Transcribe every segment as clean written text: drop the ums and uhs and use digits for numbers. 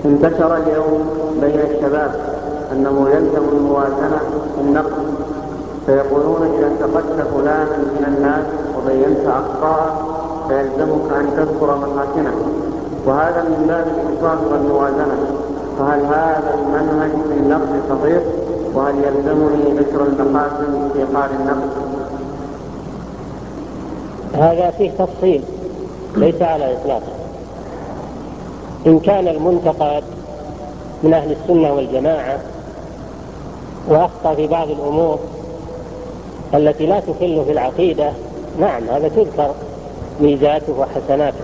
انتشر اليوم بين الشباب أنه يلزم الموازنة في النقد، فيقولون إذا انتقدت فلانا من الناس وبينت أخطاءه فيلزمك أن تذكر محاسنه، وهذا من باب الإنصاف والموازنة. فهل هذا المنهج في النقد صحيح؟ وهل يلزمني ذكر المحاسن في حال النقد؟ هذا فيه تفصيل ليس على إطلاقه. إن كان المنتقد من أهل السنة والجماعة وأخطأ في بعض الأمور التي لا تخل في العقيدة، نعم هذا تذكر ميزاته وحسناته.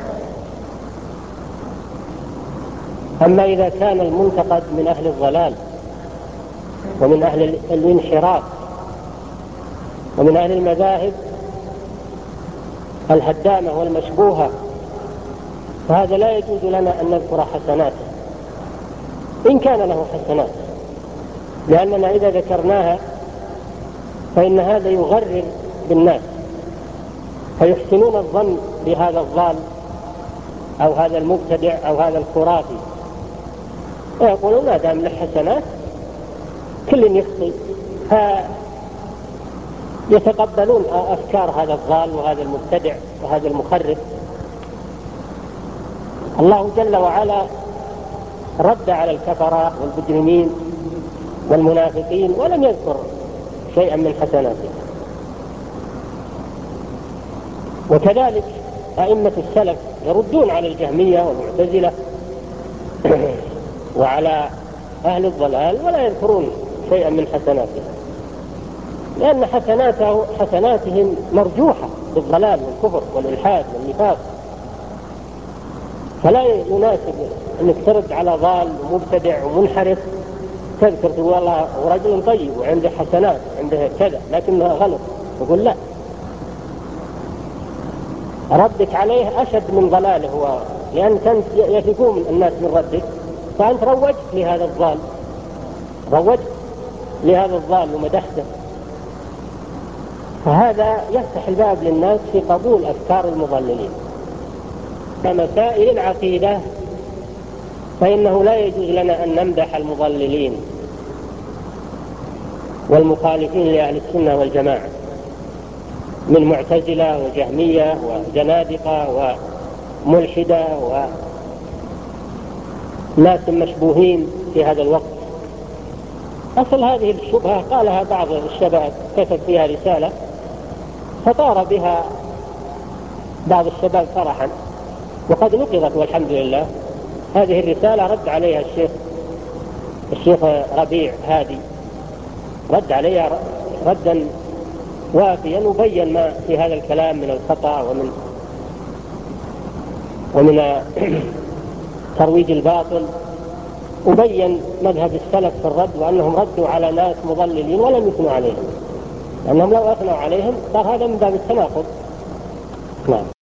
أما إذا كان المنتقد من أهل الضلال ومن أهل الانحراف ومن أهل المذاهب الهدامة والمشبوهة، فهذا لا يجوز لنا أن نذكر حسناته إن كان له حسنات، لأننا إذا ذكرناها فإن هذا يغرر بالناس فيحسنون الظن بهذا الضال أو هذا المبتدع أو هذا الخرافي، ويقولون ما دام له حسنات كل يخطئ، فيتقبلون أفكار هذا الضال وهذا المبتدع وهذا المخرف. الله جل وعلا رد على الكفرة والمجرمين والمنافقين ولم يذكر شيئا من حسناته. وكذلك أئمة السلف يردون على الجهمية والمعتزلة وعلى أهل الضلال ولا يذكرون شيئا من حسناته، لأن حسناتهم مرجوحة بالضلال والكفر والإلحاد والنفاق، فلا يناسب أنك ترد على ضال ومبتدع ومنحرف تذكر تقول والله رجل طيب وعنده حسنات عنده كذا لكنها غلط، تقول لا، ردك عليه أشد من ضلاله هو، لأن يثقون الناس من ردك، فأنت روجت لهذا الضال ومدحته، فهذا يفتح الباب للناس في قبول أفكار المضللين. فمسائل العقيدة فإنه لا يجوز لنا أن نمدح المضللين والمخالفين لأهل السنة والجماعة من معتزلة وجهمية وزنادقة وملحدة وناس مشبوهين في هذا الوقت. أصل هذه الشبهة قالها بعض الشباب، كتب فيها رسالة فطار بها بعض الشباب فرحا، وقد نقضت والحمد لله. هذه الرسالة رد عليها الشيخ ربيع هادي، رد عليها ردا وافيا وبين ما في هذا الكلام من الخطأ ومن ترويج الباطل، وبين مذهب السلف في الرد وأنهم ردوا على ناس مضللين ولم يثنوا عليهم، لأنهم لو أثنوا عليهم صار هذا من باب التناقض. نعم.